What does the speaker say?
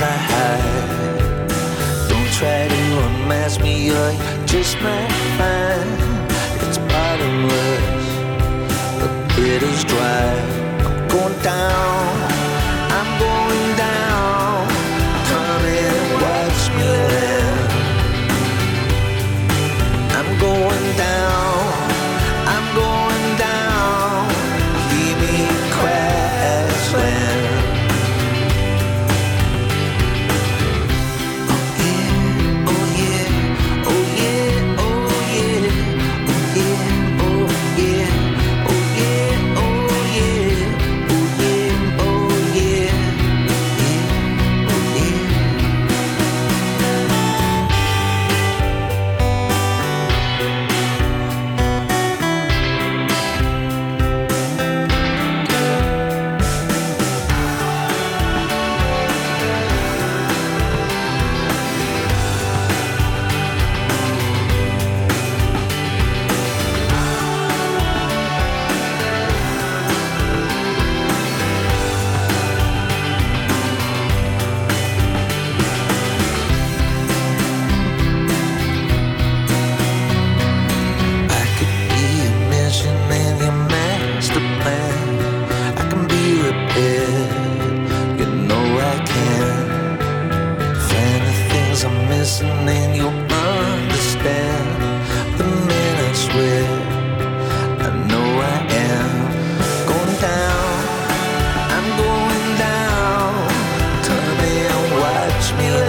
I hide. Don't try to unmask me, you just might find it's part of us. The pit is dry. I'm going down, I'm going down. Come and watch me land. I'm going down, I'm going down. Leave me crash land. And you'll understand the minute I swear I know I am going down, I'm going down. Turn and watch me